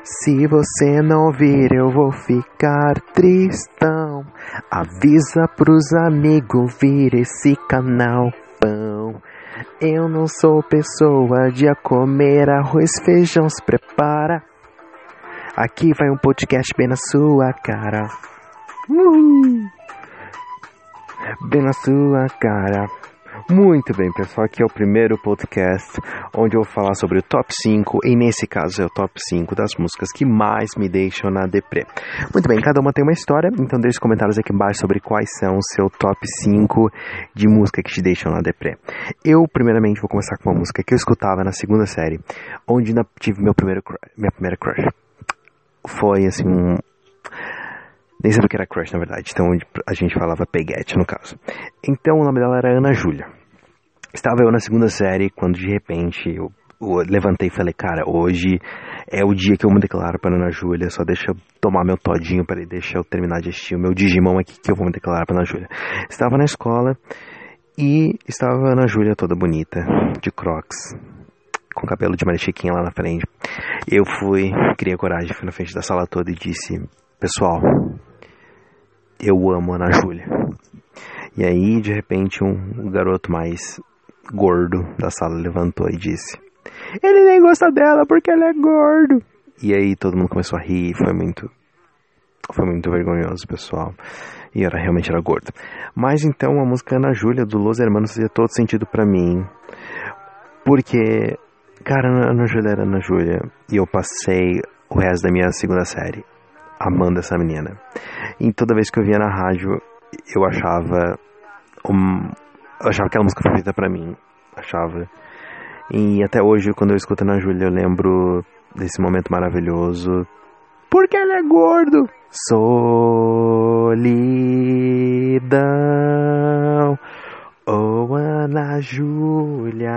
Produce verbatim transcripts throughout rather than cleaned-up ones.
Se você não vir, eu vou ficar tristão. Avisa pros amigos vir esse canal pão. Eu não sou pessoa de a comer arroz, feijão, se prepara. Aqui vai um podcast bem na sua cara. Uhul. Bem na sua cara. Muito bem, pessoal, aqui é o primeiro podcast onde eu vou falar sobre o top cinco, e nesse caso é o top cinco das músicas que mais me deixam na deprê. Muito bem, cada uma tem uma história, então deixe os comentários aqui embaixo sobre quais são o seu top cinco de música que te deixam na deprê. Eu, primeiramente, vou começar com uma música que eu escutava na segunda série, onde tive meu primeiro crush, minha primeira crush. Foi, assim, um... nem sabia que era crush, na verdade. Então a gente falava peguete, no caso. Então o nome dela era Ana Júlia. Estava eu na segunda série, quando de repente eu, eu levantei e falei, cara, hoje é o dia que eu me declaro para Ana Júlia. Só deixa eu tomar meu todinho, para deixa eu terminar de assistir o meu Digimon aqui, que eu vou me declarar para Ana Júlia. Estava na escola e estava a Ana Júlia toda bonita, de crocs, com cabelo de Maria Chiquinha lá na frente. Eu fui, criei coragem, fui na frente da sala toda e disse, pessoal, eu amo a Ana Júlia. E aí, de repente, um garoto mais gordo da sala levantou e disse, ele nem gosta dela porque ela é gordo. E aí todo mundo começou a rir, foi muito, foi muito vergonhoso, pessoal. E era realmente era gordo. Mas então a música Ana Júlia do Los Hermanos fazia todo sentido pra mim. Porque, cara, a Ana Júlia era Ana Júlia. E eu passei o resto da minha segunda série amando essa menina. E toda vez que eu via na rádio, eu achava um, eu achava aquela música favorita pra mim. Achava. E até hoje, quando eu escuto Ana Júlia, eu lembro desse momento maravilhoso. Porque ele é gordo. Solidão. Oh, Ana Júlia.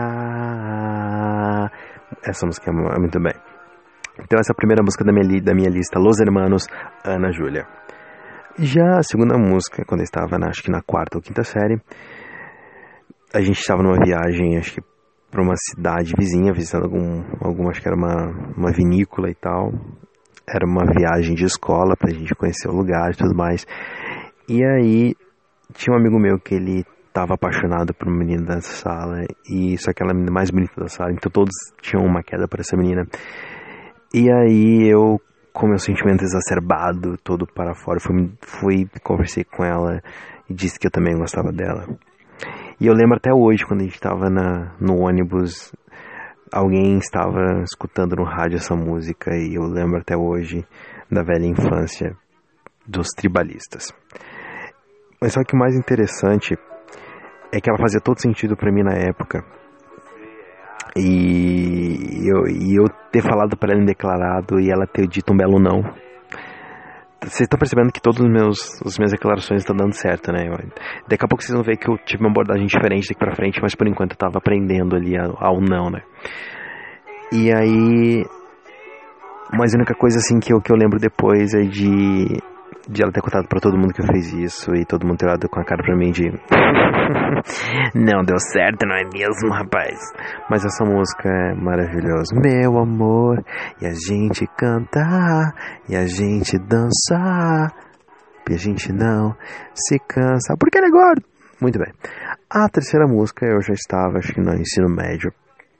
Essa música é muito bem. Então essa é a primeira música da minha, da minha lista, Los Hermanos, Ana Júlia. Já a segunda música, quando eu estava na, acho que na quarta ou quinta série, a gente estava numa viagem, acho que para uma cidade vizinha, visitando algum, algum, acho que era uma, uma vinícola e tal. Era uma viagem de escola pra gente conhecer o lugar e tudo mais. E aí tinha um amigo meu que ele estava apaixonado por uma menina da sala, e só que ela é a menina mais bonita da sala, então todos tinham uma queda por essa menina. E aí eu, com meu sentimento exacerbado, todo para fora, fui, fui, conversei com ela e disse que eu também gostava dela. E eu lembro até hoje, quando a gente estava no ônibus, alguém estava escutando no rádio essa música, e eu lembro até hoje da velha infância dos tribalistas. Mas só que o mais interessante é que ela fazia todo sentido pra mim na época. E eu, e eu ter falado pra ela em declarado e ela ter dito um belo não. Vocês estão percebendo que todas os meus, as minhas declarações estão dando certo, né? Daqui a pouco vocês vão ver que eu tive uma abordagem diferente daqui pra frente, mas por enquanto eu tava aprendendo ali ao, ao não, né? E aí... Mas a única coisa assim que eu, que eu lembro depois é de... de ela ter contado pra todo mundo que eu fiz isso, e todo mundo ter olhado com a cara pra mim de não deu certo, não é mesmo, rapaz? Mas essa música é maravilhosa. Meu amor, e a gente cantar, e a gente dançar, e a gente não se cansa, porque ele é gordo. Muito bem. A terceira música eu já estava, acho que no ensino médio,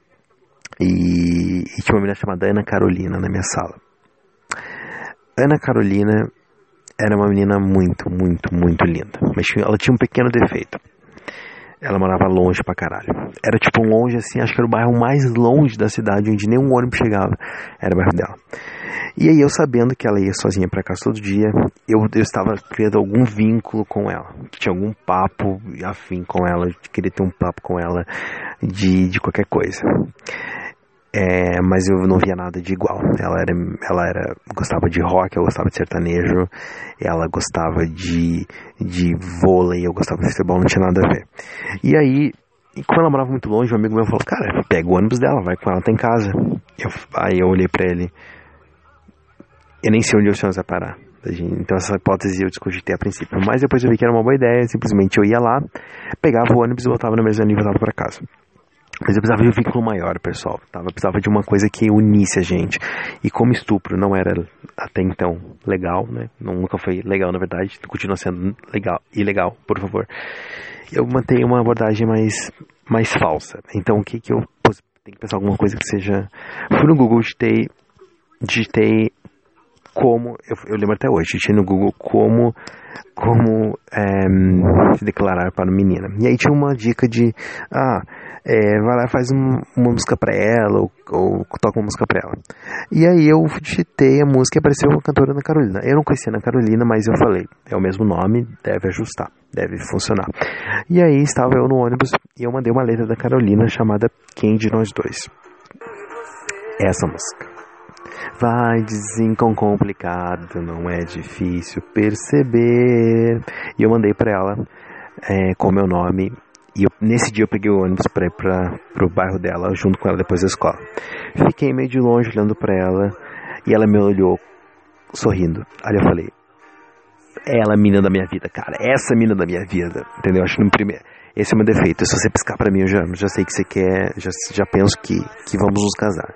e, e tinha uma menina chamada Ana Carolina na minha sala. Ana Carolina era uma menina muito, muito, muito linda. Mas ela tinha um pequeno defeito. Ela morava longe pra caralho. Era tipo longe assim, acho que era o bairro mais longe da cidade, onde nenhum ônibus chegava. Era o bairro dela. E aí eu, sabendo que ela ia sozinha pra casa todo dia, eu, eu estava criando algum vínculo com ela. Tinha algum papo afim com ela, eu queria ter um papo com ela de, de qualquer coisa. É, mas eu não via nada de igual. Ela era, ela era, gostava de rock, eu gostava de sertanejo, ela gostava de, de vôlei, eu gostava de futebol, não tinha nada a ver. E aí, e como ela morava muito longe, um amigo meu falou, cara, pega o ônibus dela, vai com ela, tá em casa. Eu, aí eu olhei pra ele, eu nem sei onde o senhor vai parar. Então essa hipótese eu discutei a princípio, mas depois eu vi que era uma boa ideia, simplesmente eu ia lá, pegava o ônibus, voltava na mesma e voltava pra casa. Mas eu precisava de um vínculo maior, pessoal. Tava, eu precisava de uma coisa que unisse a gente. E como estupro não era até então legal, né? Nunca foi legal, na verdade. Continua sendo legal, ilegal, por favor. Eu mantenho uma abordagem mais, mais falsa. Então o que que eu... Pô, tem que pensar alguma coisa que seja... Fui no Google, digitei... Digitei como... Eu, eu lembro até hoje. Digitei no Google como... Como é, se declarar para a menina. E aí tinha uma dica de... Ah... É, vai lá e faz um, uma música pra ela, ou, ou toca uma música pra ela. E aí eu digitei a música e apareceu a cantora Ana Carolina. Eu não conhecia a Ana Carolina, mas eu falei, é o mesmo nome, deve ajustar, deve funcionar. E aí estava eu no ônibus e eu mandei uma letra da Carolina chamada Quem de Nós Dois. Essa música. Vai desencom complicado, não é difícil perceber. E eu mandei pra ela é, com o meu nome. E eu, nesse dia eu peguei o ônibus pra ir pra, pro bairro dela, junto com ela depois da escola. Fiquei meio de longe olhando pra ela, e ela me olhou sorrindo. Aí eu falei, ela é a mina da minha vida, cara, essa é a mina da minha vida, entendeu? Acho que no primeiro, esse é o meu defeito. Se você piscar pra mim, eu já, já sei que você quer, já, já penso que, que vamos nos casar.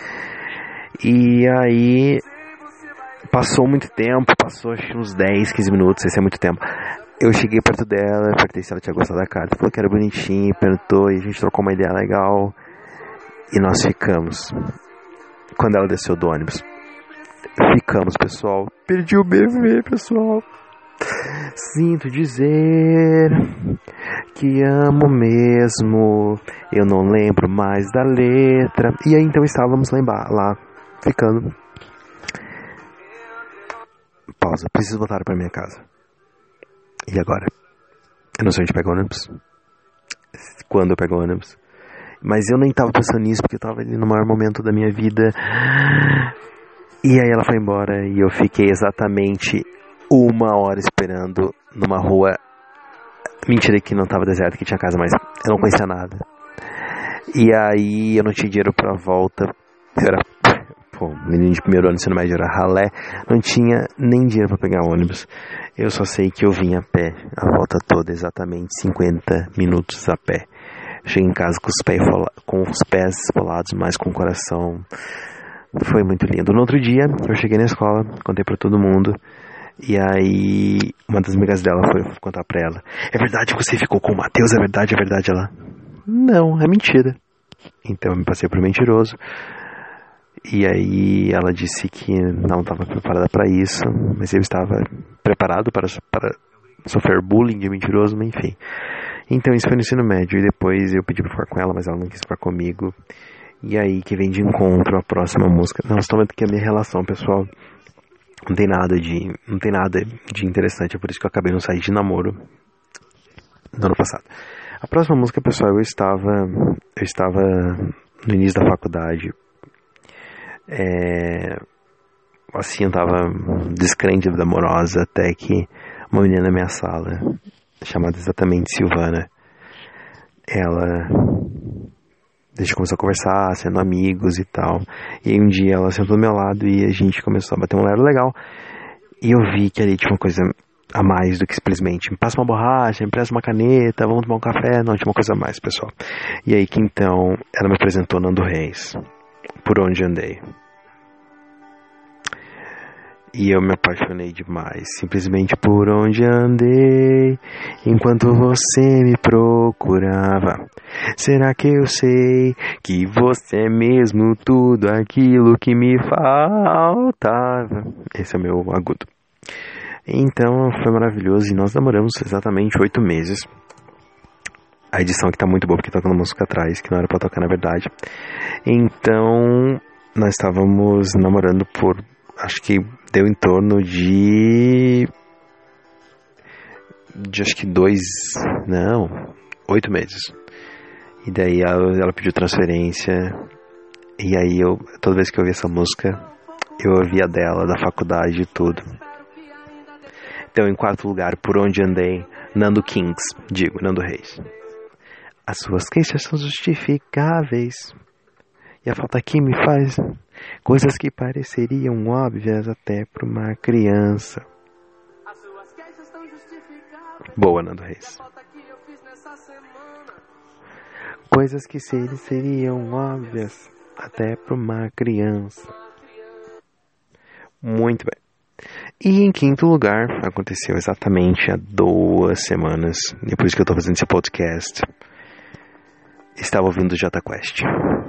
E aí, passou muito tempo, passou acho que uns dez, quinze minutos, esse é muito tempo. Eu cheguei perto dela, perguntei se ela tinha gostado da carta. Falou que era bonitinho, perguntou, e a gente trocou uma ideia legal. E nós ficamos. Quando ela desceu do ônibus. Ficamos, pessoal. Perdi o bebê, pessoal. Sinto dizer que amo mesmo. Eu não lembro mais da letra. E aí então estávamos lá, embaixo, lá ficando. Pausa, preciso voltar para minha casa. E agora? Eu não sei onde pego o ônibus. Quando eu pego o ônibus. Mas eu nem tava pensando nisso, porque eu tava ali no maior momento da minha vida. E aí ela foi embora e eu fiquei exatamente uma hora esperando numa rua. Mentira que não tava deserto, que tinha casa, mas eu não conhecia nada. E aí eu não tinha dinheiro pra volta. Eu era... Pô, menino de primeiro ano, ensino médio, era ralé. Não tinha nem dinheiro pra pegar ônibus. Eu só sei que eu vim a pé a volta toda, exatamente cinquenta minutos a pé. Cheguei em casa com os pés, com os pés esfolados, mas com o coração. Foi muito lindo. No outro dia, eu cheguei na escola, contei pra todo mundo. E aí, uma das amigas dela foi contar pra ela. É verdade que você ficou com o Matheus? É verdade, é verdade. Ela, não, é mentira. Então eu me passei por mentiroso. E aí ela disse que não estava preparada para isso, mas eu estava preparado para, para sofrer bullying de mentiroso, mas enfim. Então isso foi no ensino médio, e depois eu pedi para ficar com ela, mas ela não quis ficar comigo. E aí que vem de encontro a próxima música. Não, estou vendo que a minha relação, pessoal, não tem nada de, não tem nada de interessante, é por isso que eu acabei não sair de namoro no ano passado. A próxima música, pessoal, eu estava, eu estava no início da faculdade. É, assim, eu tava descrente da vida amorosa, até que uma menina na minha sala, chamada exatamente Silvana, ela, a gente começou a conversar, sendo amigos e tal, e aí um dia ela sentou do meu lado e a gente começou a bater um lero legal, e eu vi que ali tinha uma coisa a mais do que simplesmente me passa uma borracha, me empresta uma caneta, vamos tomar um café. Não, tinha uma coisa a mais, pessoal. E aí que então ela me apresentou Nando Reis, Por Onde Andei. E eu me apaixonei demais, simplesmente por onde andei, enquanto você me procurava. Será que eu sei que você é mesmo tudo aquilo que me faltava? Esse é o meu agudo. Então foi maravilhoso e nós namoramos exatamente oito meses. A edição aqui tá muito boa porque toca uma música atrás, que não era pra tocar na verdade. Então nós estávamos namorando por... Acho que deu em torno de... De acho que dois... Não, oito meses. E daí ela, ela pediu transferência. E aí eu, toda vez que eu ouvia essa música, eu ouvia dela, da faculdade e tudo. Então, em quarto lugar, Por Onde Andei, Nando Kings, digo, Nando Reis. As suas queixas são justificáveis. E a falta que me faz... Coisas que pareceriam óbvias até para uma criança. Boa, Nando Reis. Coisas que seriam óbvias até para uma criança. Muito bem. E em quinto lugar, aconteceu exatamente há duas semanas, depois que eu estou fazendo esse podcast, estava ouvindo o Jota Quest.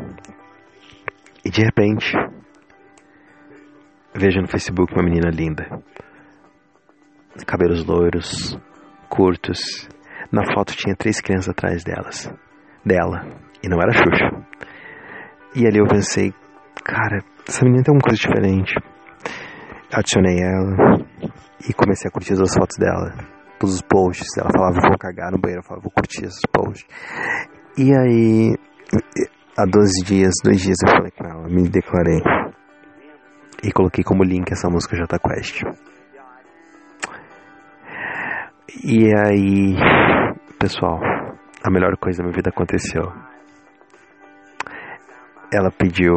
E de repente, vejo no Facebook uma menina linda. Cabelos loiros, curtos. Na foto tinha três crianças atrás delas. Dela. E não era Xuxa. E ali eu pensei, cara, essa menina tem uma coisa diferente. Adicionei ela e comecei a curtir as fotos dela, todos os posts. Ela falava, vou cagar no banheiro, eu falava, vou curtir esses posts. E aí, há doze dias, dois dias eu falei com ela, me declarei e coloquei como link essa música Jota Quest. E aí, pessoal, a melhor coisa da minha vida aconteceu. Ela pediu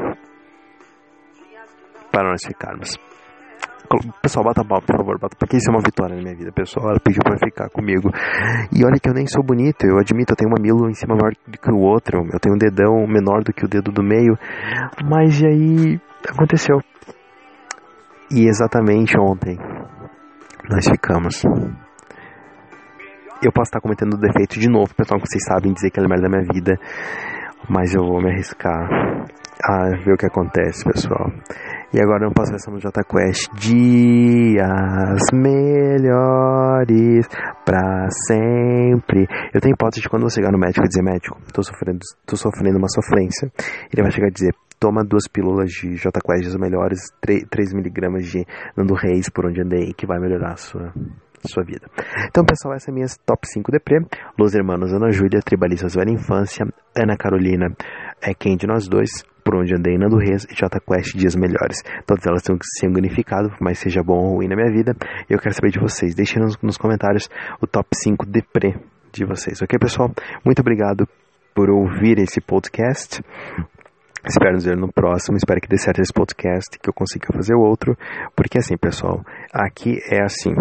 para nós ficarmos. Pessoal, bata a palma, por favor, bata, porque isso é uma vitória na minha vida, pessoal. Ela pediu pra ficar comigo. E olha que eu nem sou bonito, eu admito, eu tenho um mamilo em cima maior do que o outro, eu tenho um dedão menor do que o dedo do meio, mas e aí aconteceu. E exatamente ontem nós ficamos. Eu posso estar cometendo defeito de novo, pessoal, que vocês sabem dizer que é a merda da minha vida, mas eu vou me arriscar a ver o que acontece, pessoal. E agora eu não posso ver essa música Jota Quest. Dias melhores pra sempre. Eu tenho hipótese de quando eu chegar no médico e dizer, médico, tô sofrendo, tô sofrendo uma sofrência, ele vai chegar e dizer, toma duas pílulas de Jota Quest, as melhores, três miligramas de Nando Reis, por onde andei, que vai melhorar a sua, a sua vida. Então, pessoal, essa é a minha top cinco deprê. Los Hermanos Ana Júlia, Tribalistas Velha Infância, Ana Carolina, é Quem de Nós Dois, Por Onde Andei, Nando Reis e Jota Quest, Dias Melhores. Todas elas têm um significado, mas seja bom ou ruim na minha vida. E eu quero saber de vocês. Deixem nos, nos comentários o top cinco deprê de vocês. Ok, pessoal? Muito obrigado por ouvir esse podcast. Espero nos ver no próximo. Espero que dê certo esse podcast, que eu consiga fazer o outro. Porque assim, pessoal, aqui é assim.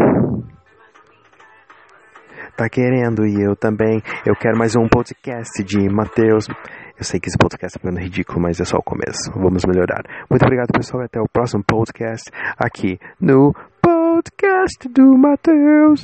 Tá querendo e eu também. Eu quero mais um podcast de Matheus. Eu sei que esse podcast tá ficando ridículo, mas é só o começo. Vamos melhorar. Muito obrigado, pessoal. Até o próximo podcast aqui no podcast do Matheus.